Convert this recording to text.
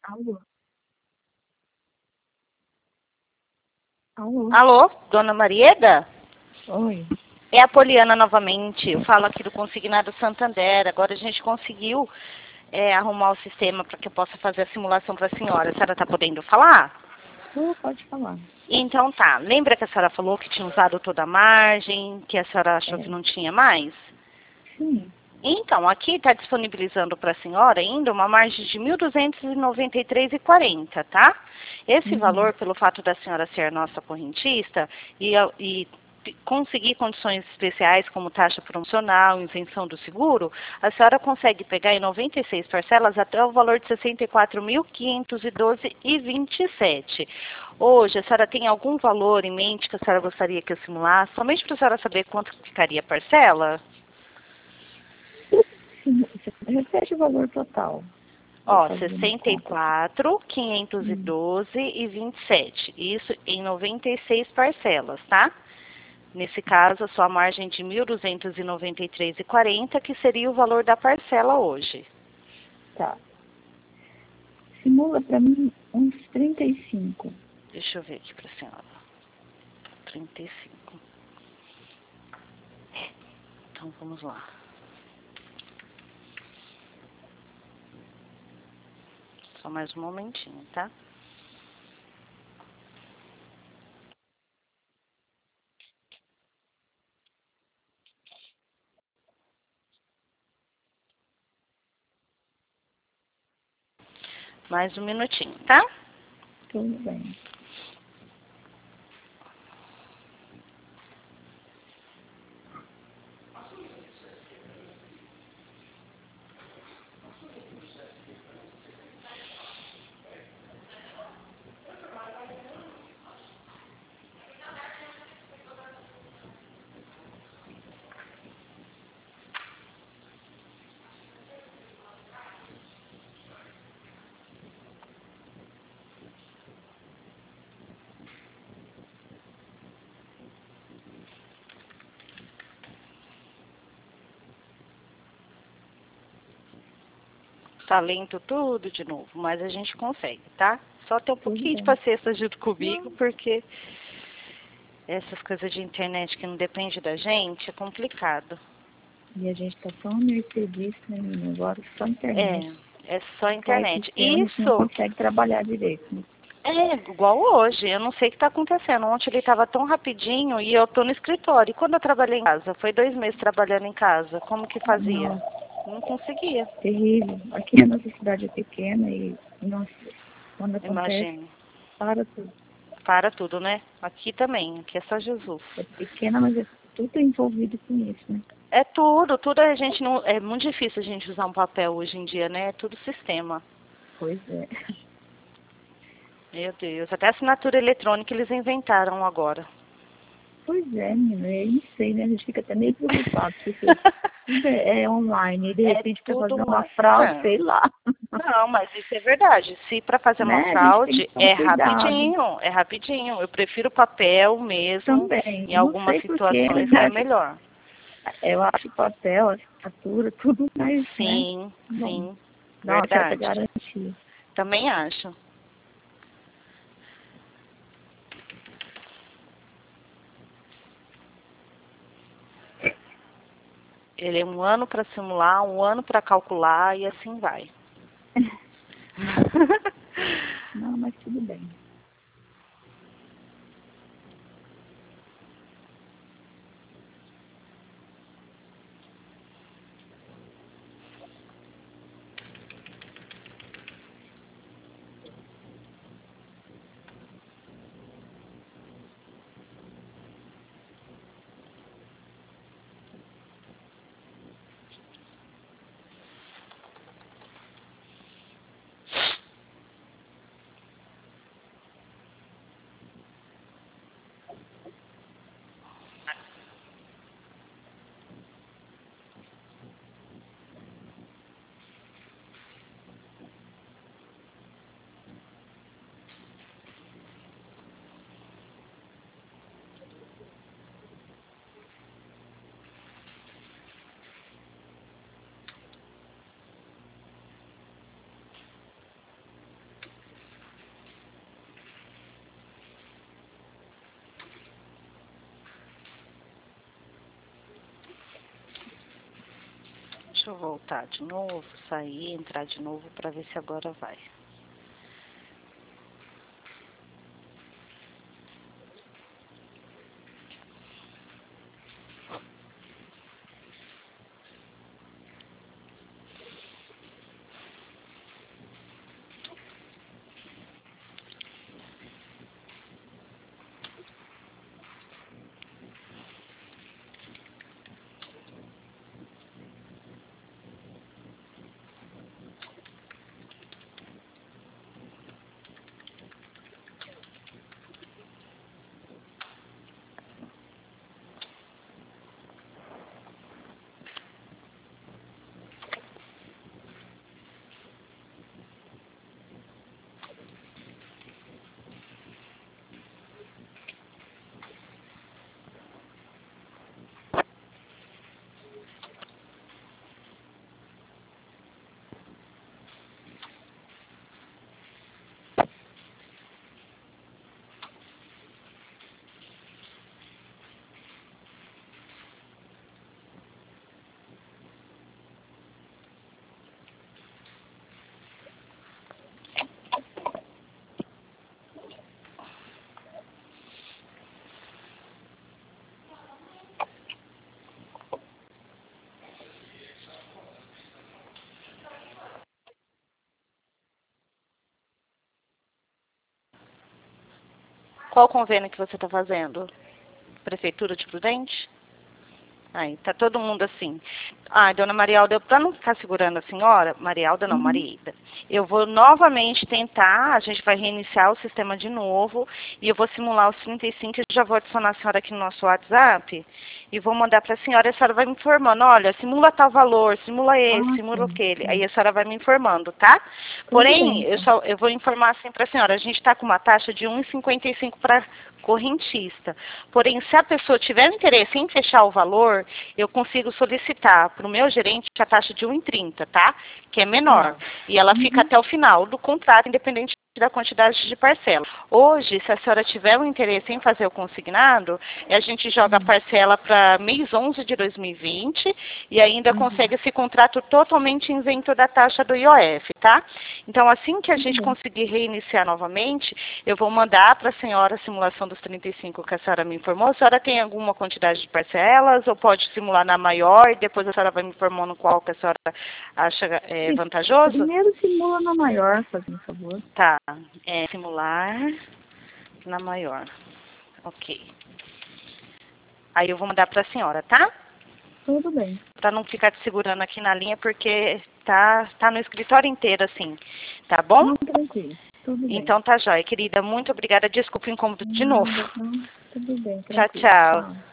Alô? Alô? Alô, dona Marieda? Oi. É a Poliana novamente. Eu falo aqui do Consignado Santander. Agora a gente conseguiu arrumar o sistema para que eu possa fazer a simulação para a senhora. A senhora está podendo falar? Pode falar. Então tá. Lembra que a senhora falou que tinha usado toda a margem, que a senhora achou que não tinha mais? Sim. Então, aqui está disponibilizando para a senhora ainda uma margem de 1.293,40, tá? Esse valor, pelo fato da senhora ser nossa correntista e conseguir condições especiais como taxa promocional, isenção do seguro, a senhora consegue pegar em 96 parcelas até o valor de R$ 64.512,27. Hoje, a senhora tem algum valor em mente que a senhora gostaria que eu simulasse, somente para a senhora saber quanto ficaria a parcela? Sim. Repete o valor total. Ó, 64.512,27. Isso em 96 parcelas, tá? Nesse caso, a sua margem de 1.293,40, que seria o valor da parcela hoje. Tá. Simula para mim uns 35. Deixa eu ver aqui para a senhora. 35. Então, vamos lá. Só mais um momentinho, tá? Mais um minutinho, tá? Tudo bem. Tá lento tudo de novo, mas a gente consegue, tá? Só ter um pouquinho de bem. paciência junto comigo, Não. porque essas coisas de internet que não depende da gente é complicado. E a gente tá só à mercê disso, né, menina? Agora só internet. É só Vai internet. pequeno, a gente não Isso consegue trabalhar direito, né? é igual hoje. Eu não sei o que está acontecendo. Ontem ele estava tão rapidinho e eu tô no escritório. E quando eu trabalhei em casa? Foi 2 meses trabalhando em casa. Como que fazia? Nossa, Não conseguia. terrível. Aqui a nossa cidade é pequena e, nossa, quando acontece, Imagine. para tudo. Para tudo, né? Aqui também. Aqui é só Jesus. É pequena, mas é tudo envolvido com isso, né? É tudo, tudo a gente não. É muito difícil a gente usar um papel hoje em dia, né? É tudo sistema. Pois é. Meu Deus, até assinatura eletrônica eles inventaram agora. Pois é, menina, eu não sei, né? A gente fica até meio preocupado, porque tudo é online e de É repente para tudo fazer uma online. fraude, sei lá. Não, mas isso é verdade. Se para fazer uma Né? A gente tem fraude que tomar é cuidado rapidinho, é rapidinho. Eu prefiro papel mesmo. também. Em Não algumas sei porquê, mas situações é melhor. eu acho o papel, a assinatura, tudo mais, né? Sim, Bom, sim, dá uma certa verdade. garantia. Também acho. Ele é 1 ano para simular, 1 ano para calcular e assim vai. Não, mas tudo bem. Deixa eu voltar de novo, sair, entrar de novo para ver se agora vai. Qual convênio que você está fazendo? Prefeitura de Prudente? Aí, tá todo mundo assim. Ai, dona Marialda, para não ficar segurando a senhora, Marialda não, Mariida, eu vou novamente tentar, a gente vai reiniciar o sistema de novo, e eu vou simular os 35, eu já vou adicionar a senhora aqui no nosso WhatsApp, e vou mandar para a senhora, e a senhora vai me informando, olha, simula tal valor, simula esse, simula aquele, aí a senhora vai me informando, tá? Porém, eu vou informar assim para a senhora, a gente está com uma taxa de 1,55 para correntista. Porém, se a pessoa tiver interesse em fechar o valor, eu consigo solicitar para o meu gerente a taxa de 1,30, tá? Que é menor. E ela fica até o final do contrato, independente da quantidade de parcela. Hoje, se a senhora tiver um interesse em fazer o consignado, a gente joga a parcela para mês 11 de 2020 e ainda consegue esse contrato totalmente isento da taxa do IOF, tá? Então, assim que a gente conseguir reiniciar novamente, eu vou mandar para a senhora a simulação dos 35 que a senhora me informou. A senhora tem alguma quantidade de parcelas ou pode simular na maior e depois a senhora vai me informando qual que a senhora acha vantajoso? Primeiro simula na maior, fazendo favor. Tá, simular na maior. Ok. Aí eu vou mandar para a senhora, tá? Tudo bem. Para não ficar te segurando aqui na linha, porque tá no escritório inteiro, assim. Tá bom? Não, tranquilo. Tudo bem. Então tá jóia, querida. Muito obrigada. Desculpa o incômodo de novo. Não, tudo bem. Tchau, Tranquilo. tchau.